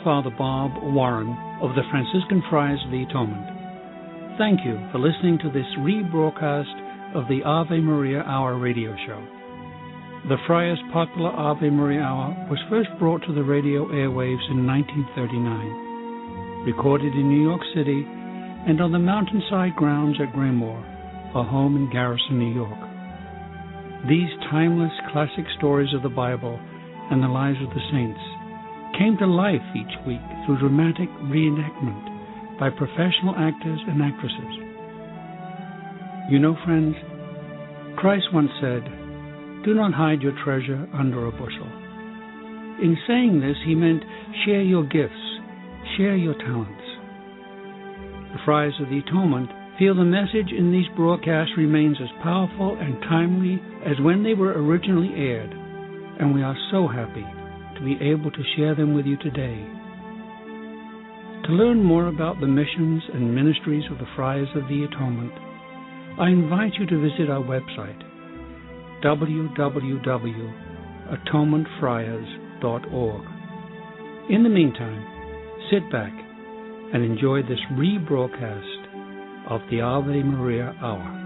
Father Bob Warren of the Franciscan Friars of the Atonement. Thank you for listening to this rebroadcast of the Ave Maria Hour radio show. The Friars' popular Ave Maria Hour was first brought to the radio airwaves in 1939, recorded in New York City and on the mountainside grounds at Graymoor, a home in Garrison, New York. These timeless classic stories of the Bible and the lives of the saints came to life each week through dramatic reenactment by professional actors and actresses. You know, friends, Christ once said, "Do not hide your treasure under a bushel." In saying this, he meant share your gifts, share your talents. The Friars of the Atonement feel the message in these broadcasts remains as powerful and timely as when they were originally aired, and we are so happy to be able to share them with you today. To learn more about the missions and ministries of the Friars of the Atonement, I invite you to visit our website, www.atonementfriars.org. In the meantime, sit back and enjoy this rebroadcast of the Ave Maria Hour.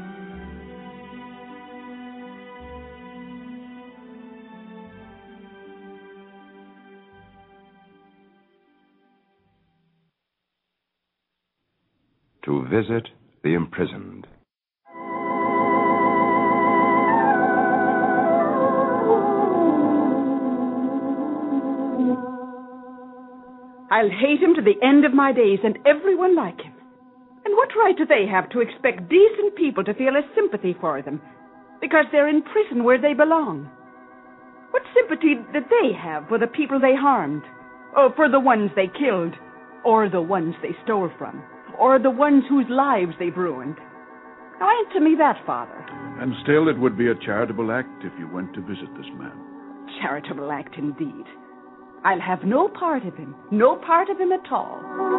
To visit the imprisoned. I'll hate him to the end of my days, and everyone like him. And what right do they have to expect decent people to feel a sympathy for them because they're in prison where they belong? What sympathy did they have for the people they harmed, or for the ones they killed, or the ones they stole from, or the ones whose lives they've ruined? Now answer me that, Father. And still it would be a charitable act if you went to visit this man. Charitable act indeed. I'll have no part of him at all.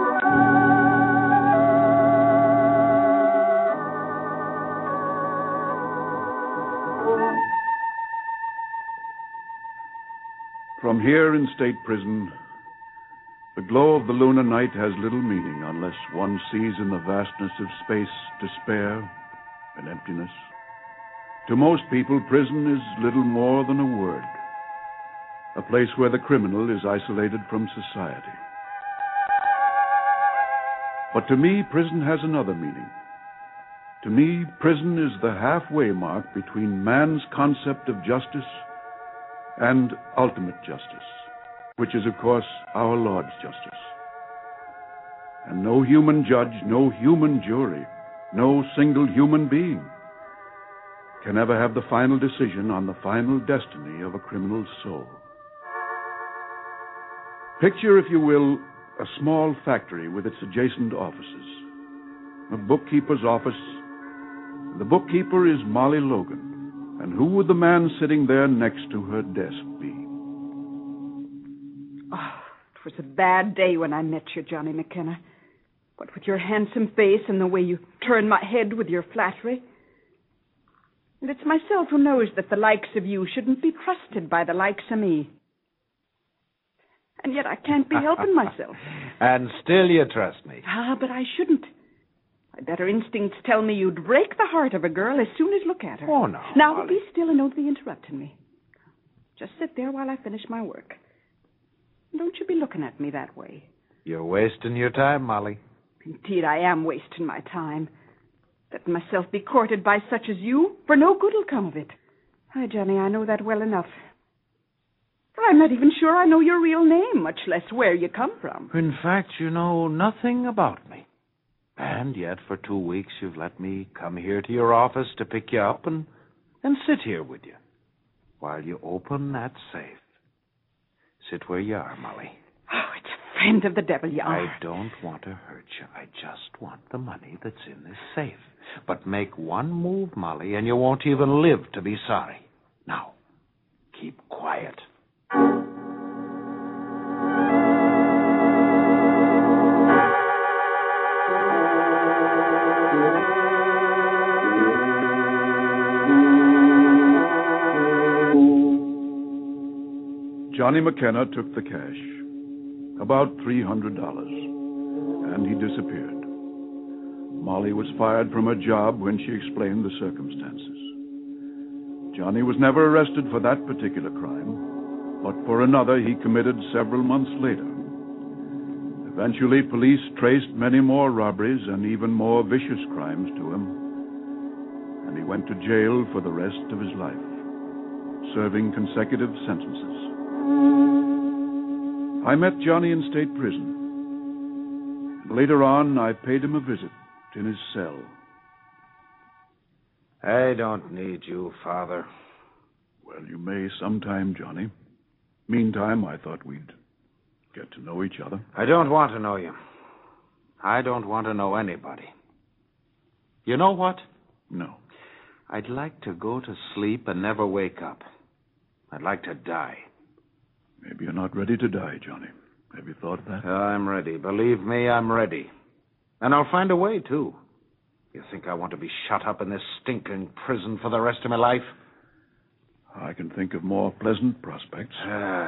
From here in state prison, the glow of the lunar night has little meaning unless one sees in the vastness of space despair and emptiness. To most people, prison is little more than a word, a place where the criminal is isolated from society. But to me, prison has another meaning. To me, prison is the halfway mark between man's concept of justice and ultimate justice, which is, of course, our Lord's justice. And no human judge, no human jury, no single human being can ever have the final decision on the final destiny of a criminal's soul. Picture, if you will, a small factory with its adjacent offices. A bookkeeper's office. The bookkeeper is Molly Logan. And who would the man sitting there next to her desk be? Oh, it was a bad day when I met you, Johnny McKenna. What with your handsome face and the way you turn my head with your flattery. And it's myself who knows that the likes of you shouldn't be trusted by the likes of me. And yet I can't be helping myself. And still you trust me. But I shouldn't. My better instincts tell me you'd break the heart of a girl as soon as you look at her. Oh, no. Now, Molly. be still and don't be interrupting me. Just sit there while I finish my work. Don't you be looking at me that way. You're wasting your time, Molly. Indeed, I am wasting my time. Letting myself be courted by such as you, for no good will come of it. Hi, Johnny, I know that well enough. I'm not even sure I know your real name, much less where you come from. In fact, you know nothing about me. And yet, for 2 weeks, you've let me come here to your office to pick you up and sit here with you while you open that safe. Sit where you are, Molly. Oh, it's a friend of the devil you are. I don't want to hurt you. I just want the money that's in this safe. But make one move, Molly, and you won't even live to be sorry. Now, keep quiet. Johnny McKenna took the cash. About $300. And he disappeared. Molly was fired from her job when she explained the circumstances. Johnny was never arrested for that particular crime, but for another he committed several months later. Eventually, police traced many more robberies and even more vicious crimes to him, and he went to jail for the rest of his life, serving consecutive sentences. I met Johnny in state prison. Later on, I paid him a visit in his cell. I don't need you, Father. Well, you may sometime, Johnny. Meantime, I thought we'd get to know each other. I don't want to know you. I don't want to know anybody. You know what? No. I'd like to go to sleep and never wake up. I'd like to die. Maybe you're not ready to die, Johnny. Have you thought of that? I'm ready. Believe me, I'm ready. And I'll find a way, too. You think I want to be shut up in this stinking prison for the rest of my life? I can think of more pleasant prospects.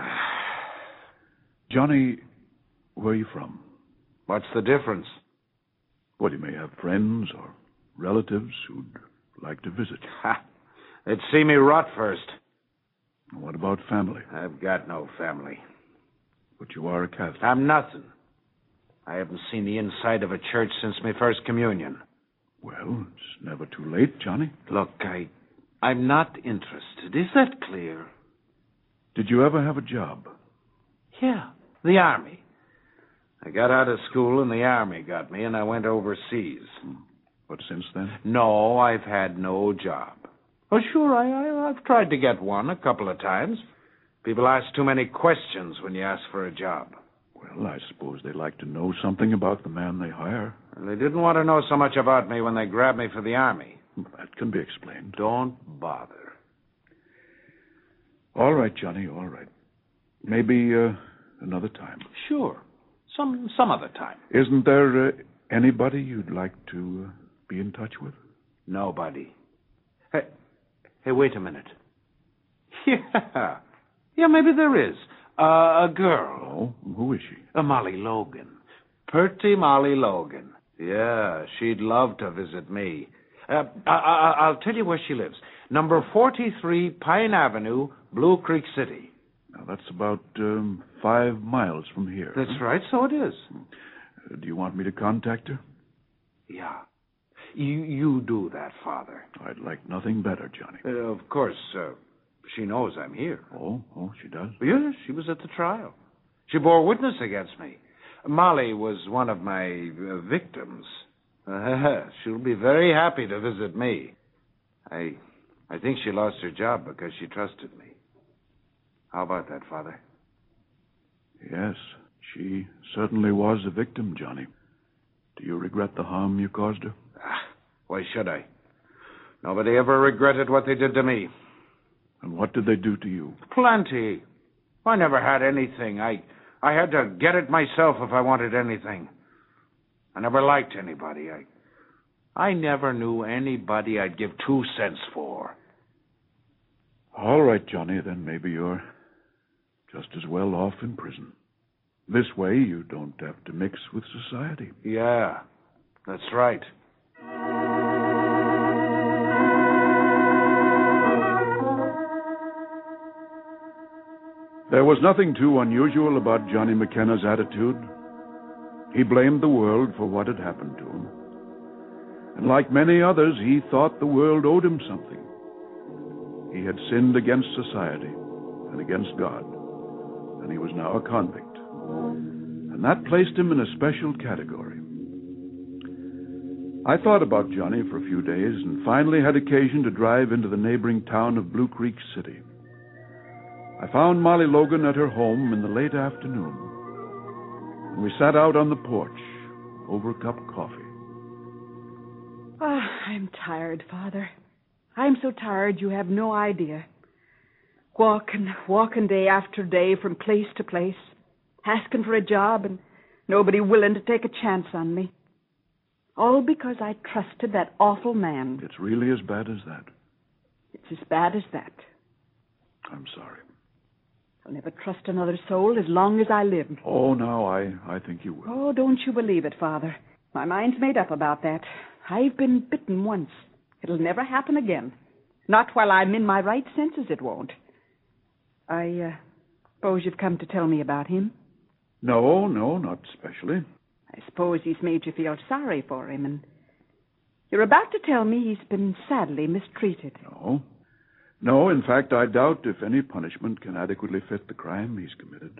Johnny, where are you from? What's the difference? Well, you may have friends or relatives who'd like to visit. They'd see me rot first. What about family? I've got no family. But you are a Catholic. I'm nothing. I haven't seen the inside of a church since my first communion. Well, it's never too late, Johnny. Look, I'm not interested. Is that clear? Did you ever have a job? Yeah, the Army. I got out of school and the Army got me, and I went overseas. But since then? No, I've had no job. Oh, sure, I've tried to get one a couple of times. People ask too many questions when you ask for a job. Well, I suppose they like to know something about the man they hire. And they didn't want to know so much about me when they grabbed me for the Army. That can be explained. Don't bother. All right, Johnny, all right. Maybe another time. Sure. Some other time. Isn't there anybody you'd like to be in touch with? Nobody. Hey, wait a minute. Yeah. Yeah, maybe there is. A girl. Oh, who is she? Molly Logan. Purty Molly Logan. Yeah, she'd love to visit me. I'll tell you where she lives. Number 43 Pine Avenue, Blue Creek City. Now, that's about 5 miles from here. That's right, so it is. Do you want me to contact her? Yeah. You do that, Father. I'd like nothing better, Johnny. Of course, she knows I'm here. Oh, she does? Yes, she was at the trial. She bore witness against me. Molly was one of my victims. She'll be very happy to visit me. I think she lost her job because she trusted me. How about that, Father? Yes, she certainly was a victim, Johnny. Do you regret the harm you caused her? Why should I? Nobody ever regretted what they did to me. And what did they do to you? Plenty. I never had anything. I had to get it myself if I wanted anything. I never liked anybody. I never knew anybody I'd give 2 cents for. All right, Johnny, then maybe you're just as well off in prison. This way you don't have to mix with society. Yeah, that's right. There was nothing too unusual about Johnny McKenna's attitude. He blamed the world for what had happened to him. And like many others, he thought the world owed him something. He had sinned against society and against God, and he was now a convict. And that placed him in a special category. I thought about Johnny for a few days and finally had occasion to drive into the neighboring town of Blue Creek City. I found Molly Logan at her home in the late afternoon, and we sat out on the porch over a cup of coffee. I'm tired, Father. I'm so tired you have no idea. Walking day after day from place to place, asking for a job and nobody willing to take a chance on me. All because I trusted that awful man. It's really as bad as that. It's as bad as that. I'm sorry. I'll never trust another soul as long as I live. Oh, now, I think you will. Oh, don't you believe it, Father. My mind's made up about that. I've been bitten once. It'll never happen again. Not while I'm in my right senses, it won't. I suppose you've come to tell me about him? No, not especially. I suppose he's made you feel sorry for him, and you're about to tell me he's been sadly mistreated. No, in fact, I doubt if any punishment can adequately fit the crime he's committed.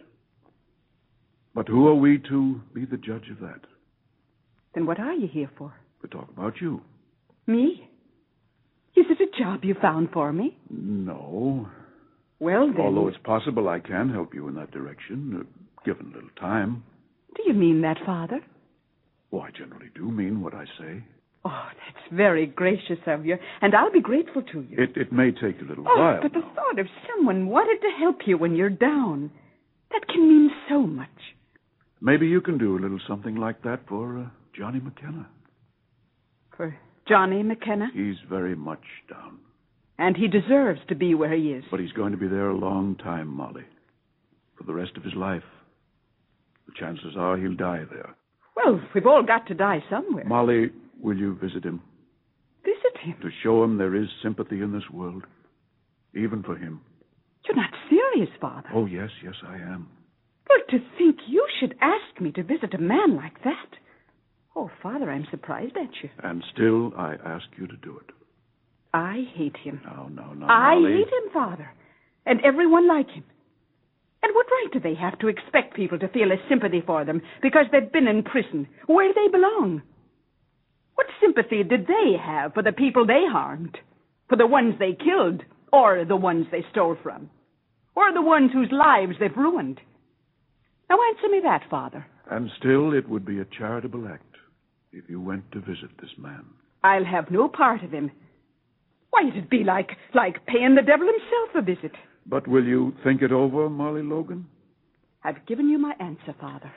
But who are we to be the judge of that? Then what are you here for? To talk about you. Me? Is it a job you found for me? No. Well, then... Although it's possible I can help you in that direction, given a little time. Do you mean that, Father? Oh, I generally do mean what I say. Oh, that's very gracious of you, and I'll be grateful to you. It may take a little while. But the thought of someone wanted to help you when you're down, that can mean so much. Maybe you can do a little something like that for Johnny McKenna. For Johnny McKenna? He's very much down. And he deserves to be where he is. But he's going to be there a long time, Molly. For the rest of his life. The chances are he'll die there. Well, we've all got to die somewhere. Molly, will you visit him? Visit him? To show him there is sympathy in this world. Even for him. You're not serious, Father. Oh, yes, I am. Well, to think you should ask me to visit a man like that. Oh, Father, I'm surprised at you. And still, I ask you to do it. I hate him. No, I Molly. hate him, Father. And everyone like him. And what right do they have to expect people to feel a sympathy for them because they've been in prison, where they belong? What sympathy did they have for the people they harmed? For the ones they killed? Or the ones they stole from? Or the ones whose lives they've ruined? Now answer me that, Father. And still, it would be a charitable act if you went to visit this man. I'll have no part of him. Why, it'd be like paying the devil himself a visit. But will you think it over, Molly Logan? I've given you my answer, Father.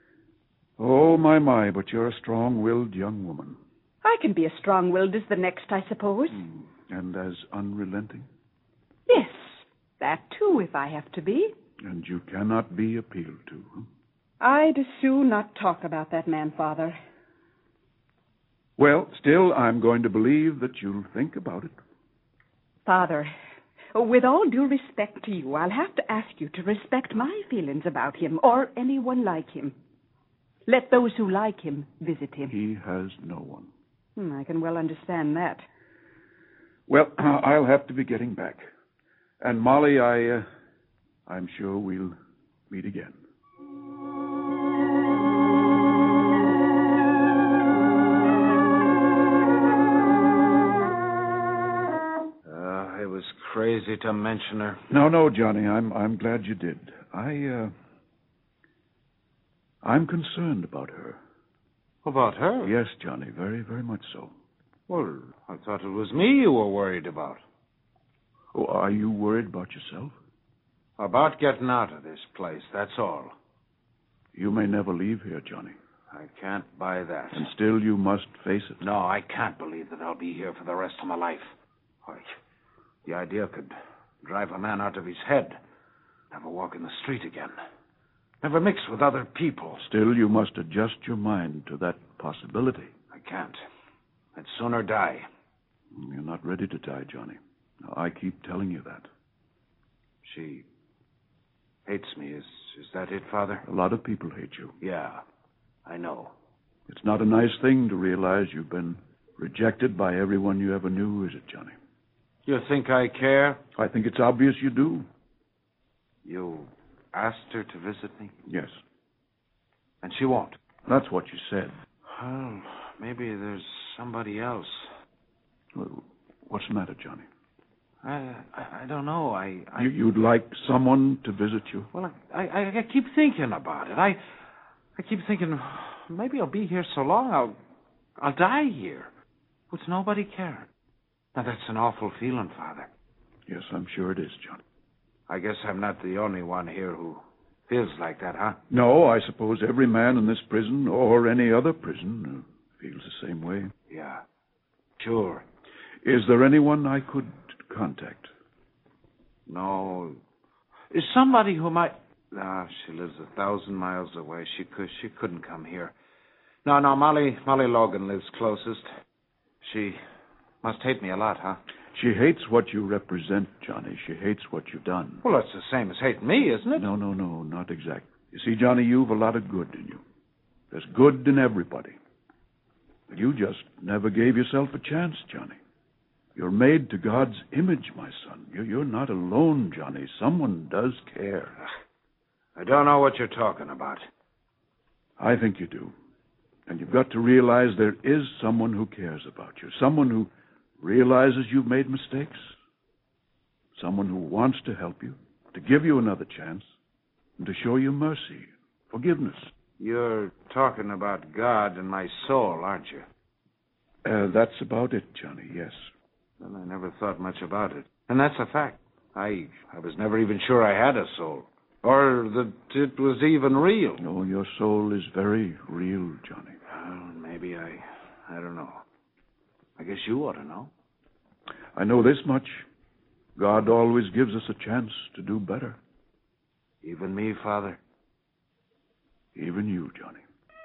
Oh, my, but you're a strong-willed young woman. I can be as strong-willed as the next, I suppose. And as unrelenting? Yes, that too, if I have to be. And you cannot be appealed to, huh? I'd as soon not talk about that man, Father. Well, still, I'm going to believe that you'll think about it. Father, with all due respect to you, I'll have to ask you to respect my feelings about him or anyone like him. Let those who like him visit him. He has no one. I can well understand that. Well, I'll have to be getting back. And Molly, I'm sure we'll meet again. I was crazy to mention her. No, Johnny, I'm glad you did. I'm concerned about her. About her? Yes, Johnny, very, very much so. Well, I thought it was me you were worried about. Oh, are you worried about yourself? About getting out of this place, that's all. You may never leave here, Johnny. I can't buy that. And still you must face it. No, I can't believe that I'll be here for the rest of my life. Why, the idea could drive a man out of his head. Never walk in the street again. Never mix with other people. Still, you must adjust your mind to that possibility. I can't. I'd sooner die. You're not ready to die, Johnny. I keep telling you that. She hates me. Is that it, Father? A lot of people hate you. Yeah, I know. It's not a nice thing to realize you've been rejected by everyone you ever knew, is it, Johnny? You think I care? I think it's obvious you do. You asked her to visit me? Yes. And she won't? That's what you said. Well, maybe there's somebody else. Well, what's the matter, Johnny? I don't know. You'd like someone to visit you? Well, I keep thinking about it. I keep thinking maybe I'll be here so long I'll die here with nobody caring. Now that's an awful feeling, Father. Yes, I'm sure it is, Johnny. I guess I'm not the only one here who feels like that, huh? No, I suppose every man in this prison or any other prison feels the same way. Yeah, sure. Is there anyone I could contact? No, Is somebody who might... Ah, she lives 1,000 miles away. She couldn't come here. No, Molly Logan lives closest. She must hate me a lot, huh? She hates what you represent, Johnny. She hates what you've done. Well, that's the same as hating me, isn't it? No, not exactly. You see, Johnny, you've a lot of good in you. There's good in everybody. But you just never gave yourself a chance, Johnny. You're made to God's image, my son. You're not alone, Johnny. Someone does care. I don't know what you're talking about. I think you do. And you've got to realize there is someone who cares about you. Someone who realizes you've made mistakes. Someone who wants to help you, to give you another chance, and to show you mercy, forgiveness. You're talking about God and my soul, aren't you? That's about it, Johnny, yes. Well, I never thought much about it. And that's a fact. I was never even sure I had a soul. Or that it was even real. No, your soul is very real, Johnny. Well, maybe I don't know. I guess you ought to know. I know this much. God always gives us a chance to do better. Even me, Father? Even you, Johnny.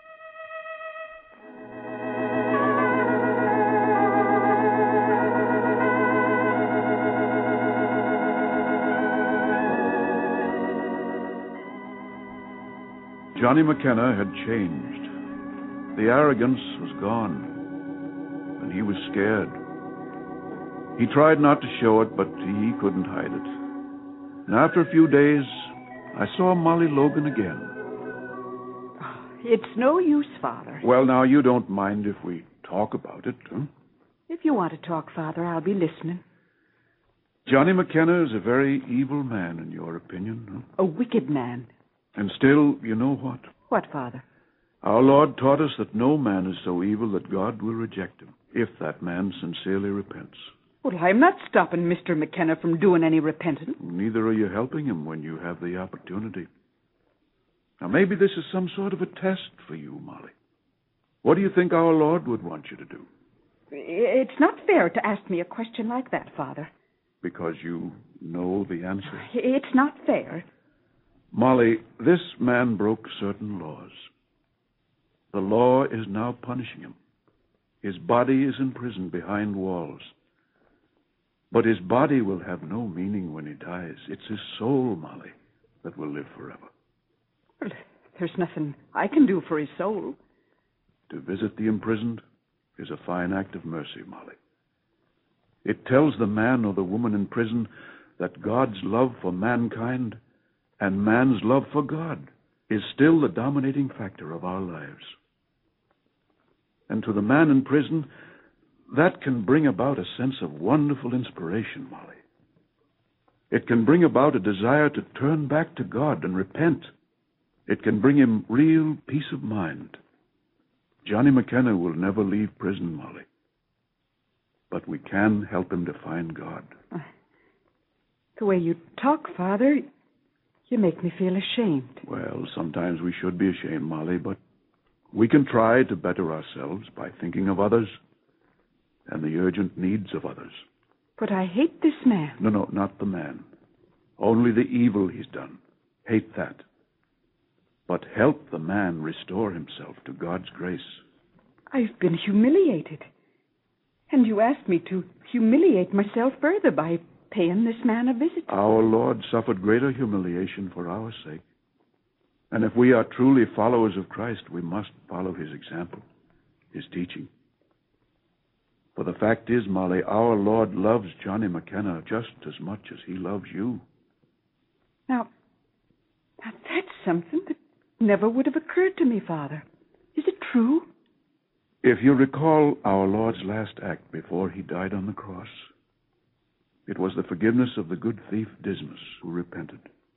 Johnny McKenna had changed. The arrogance was gone, and he was scared. He tried not to show it, but he couldn't hide it. And after a few days, I saw Molly Logan again. It's no use, Father. Well, now, you don't mind if we talk about it, huh? If you want to talk, Father, I'll be listening. Johnny McKenna is a very evil man, in your opinion, huh? A wicked man. And still, you know what? What, Father? Our Lord taught us that no man is so evil that God will reject him, if that man sincerely repents. Well, I'm not stopping Mr. McKenna from doing any repenting. Neither are you helping him when you have the opportunity. Now, maybe this is some sort of a test for you, Molly. What do you think our Lord would want you to do? It's not fair to ask me a question like that, Father. Because you know the answer? It's not fair. Molly, this man broke certain laws. The law is now punishing him. His body is in prison behind walls. But his body will have no meaning when he dies. It's his soul, Molly, that will live forever. Well, there's nothing I can do for his soul. To visit the imprisoned is a fine act of mercy, Molly. It tells the man or the woman in prison that God's love for mankind and man's love for God is still the dominating factor of our lives. And to the man in prison, that can bring about a sense of wonderful inspiration, Molly. It can bring about a desire to turn back to God and repent. It can bring him real peace of mind. Johnny McKenna will never leave prison, Molly. But we can help him to find God. The way you talk, Father, you make me feel ashamed. Well, sometimes we should be ashamed, Molly, but we can try to better ourselves by thinking of others and the urgent needs of others. But I hate this man. No, not the man. Only the evil he's done. Hate that. But help the man restore himself to God's grace. I've been humiliated. And you asked me to humiliate myself further by paying this man a visit. Our Lord suffered greater humiliation for our sake. And if we are truly followers of Christ, we must follow his example, his teaching. For the fact is, Molly, our Lord loves Johnny McKenna just as much as he loves you. Now that's something that never would have occurred to me, Father. Is it true? If you recall our Lord's last act before he died on the cross, it was the forgiveness of the good thief Dismas who repented.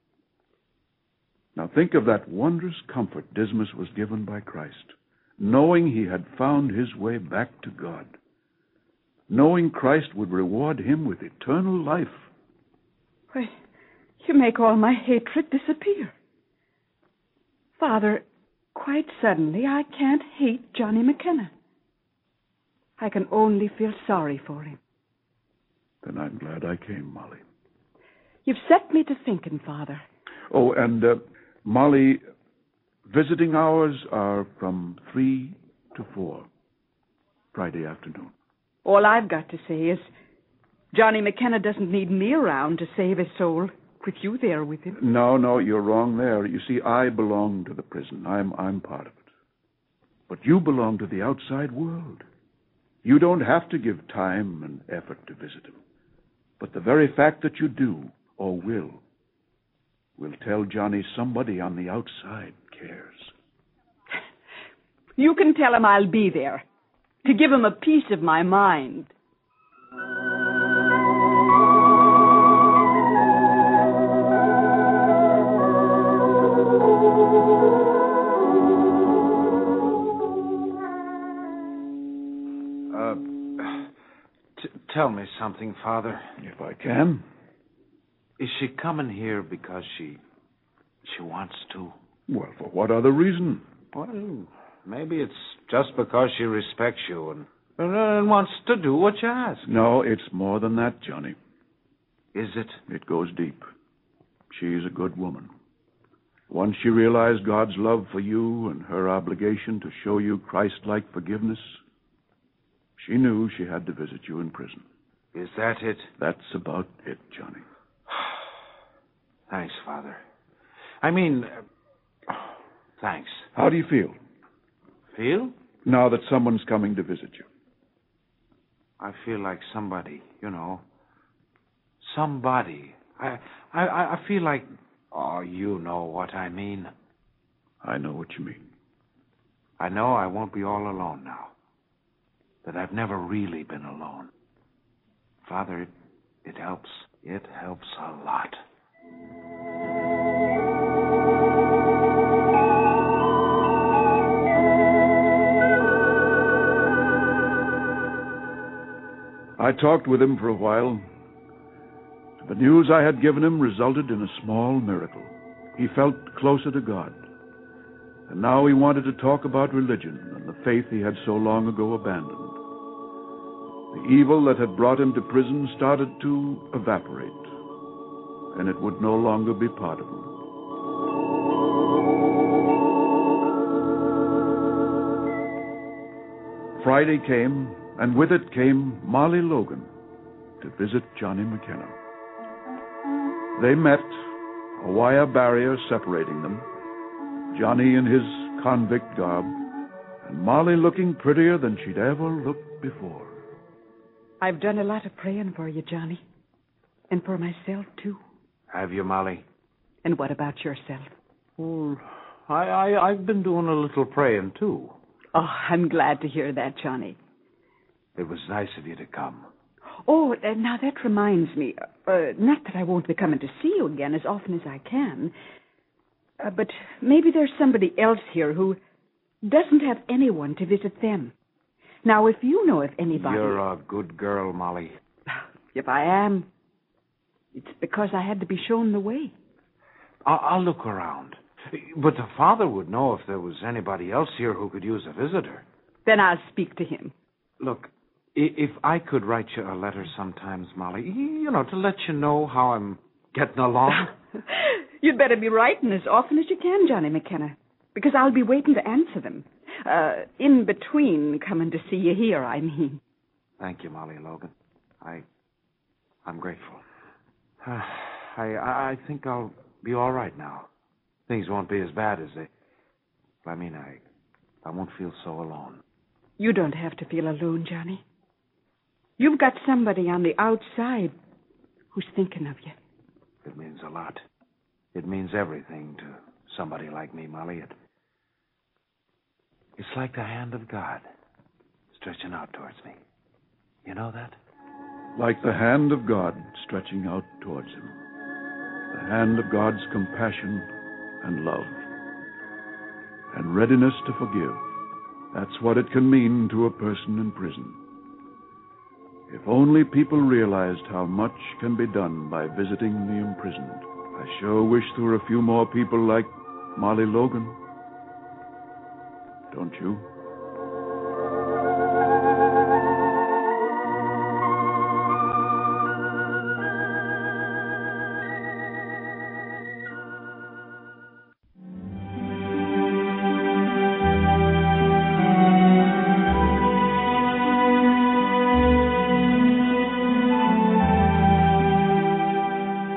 Now think of that wondrous comfort Dismas was given by Christ, knowing he had found his way back to God, knowing Christ would reward him with eternal life. Why, you make all my hatred disappear. Father, quite suddenly I can't hate Johnny McKenna. I can only feel sorry for him. Then I'm glad I came, Molly. You've set me to thinking, Father. Oh, and, Molly, visiting hours are from 3 to 4, Friday afternoon. All I've got to say is Johnny McKenna doesn't need me around to save his soul, with you there with him. No, you're wrong there. You see, I belong to the prison. I'm part of it. But you belong to the outside world. You don't have to give time and effort to visit him. But the very fact that you do, or will tell Johnny somebody on the outside cares. You can tell him I'll be there, to give him a piece of my mind. Tell me something, Father. If I can. Is she coming here because she wants to? Well, for what other reason? Well, maybe it's just because she respects you and wants to do what you ask. No, it's more than that, Johnny. Is it? It goes deep. She's a good woman. Once she realized God's love for you and her obligation to show you Christ-like forgiveness, she knew she had to visit you in prison. Is that it? That's about it, Johnny. Thanks, Father. I mean, thanks. How do you feel? Feel? Now that someone's coming to visit you. I feel like somebody, Somebody. I feel like... Oh, you know what I mean. I know what you mean. I know I won't be all alone now. That I've never really been alone. Father, it helps. It helps a lot. I talked with him for a while. The news I had given him resulted in a small miracle. He felt closer to God. And now he wanted to talk about religion and the faith he had so long ago abandoned. The evil that had brought him to prison started to evaporate, and it would no longer be part of him. Friday came, and with it came Molly Logan to visit Johnny McKenna. They met, a wire barrier separating them, Johnny in his convict garb, and Molly looking prettier than she'd ever looked before. I've done a lot of praying for you, Johnny. And for myself, too. Have you, Molly? And what about yourself? Well, I've been doing a little praying, too. Oh, I'm glad to hear that, Johnny. It was nice of you to come. Oh, now that reminds me. Not that I won't be coming to see you again as often as I can. But maybe there's somebody else here who doesn't have anyone to visit them. Now, if you know of anybody... You're a good girl, Molly. If I am, it's because I had to be shown the way. I'll look around. But the Father would know if there was anybody else here who could use a visitor. Then I'll speak to him. Look, if I could write you a letter sometimes, Molly, to let you know how I'm getting along. You'd better be writing as often as you can, Johnny McKenna, because I'll be waiting to answer them. In between coming to see you here, I mean. Thank you, Molly Logan. I'm grateful. I think I'll be all right now. Things won't be as bad as they... I won't feel so alone. You don't have to feel alone, Johnny. You've got somebody on the outside who's thinking of you. It means a lot. It means everything to somebody like me, Molly. It's like the hand of God stretching out towards me. You know that? Like the hand of God stretching out towards him. The hand of God's compassion and love. And readiness to forgive. That's what it can mean to a person in prison. If only people realized how much can be done by visiting the imprisoned. I sure wish there were a few more people like Molly Logan. Don't you?